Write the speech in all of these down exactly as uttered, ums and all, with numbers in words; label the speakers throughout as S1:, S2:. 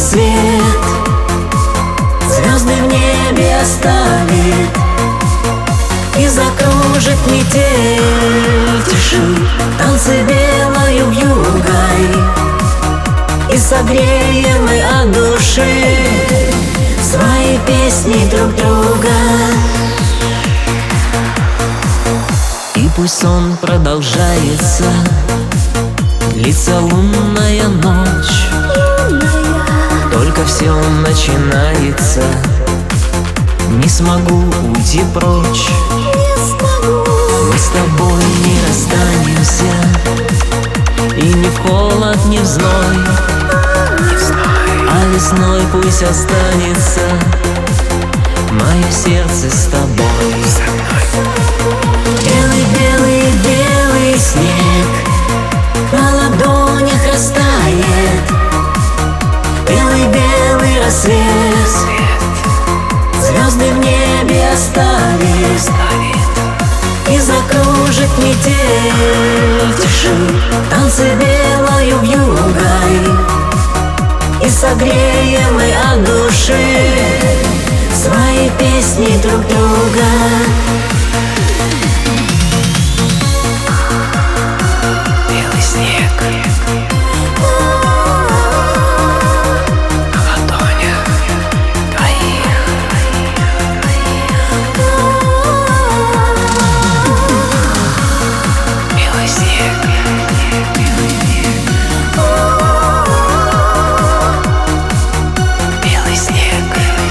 S1: рассвет, звезды в небе оставит и закружит метель в тиши. Танцы белою вьюгой, и согреем мы от души свои песни друг друга. И пусть сон продолжается, длится лунная ночь, только все начинается. Не смогу уйти прочь, мы с тобой не расстанемся, и ни в холод, ни в зной, а весной пусть останется мое сердце с тобой. Белый, белый, белый снег на ладонях растает, белый, белый рассвет, звезды в небе оставит и закружит метель в тиши. Танцы белою вьюгой, и согреем мы от души свои песни друг друга.
S2: Белый снег на ладонях твоих. Белый снег, белый снег, белый снег,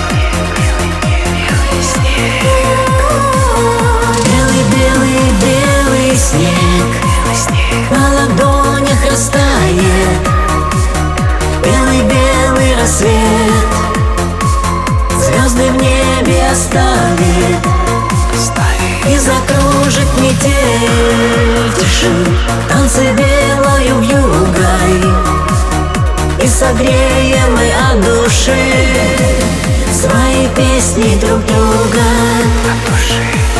S2: белый снег,
S1: Белый, белый, белый снег на ладонях растает, белый, белый рассвет, звезды в небе оставит и закружит метель в тиши. Танцы белою вьюгой, и согреем мы от души свои песни друг друга.
S2: от души.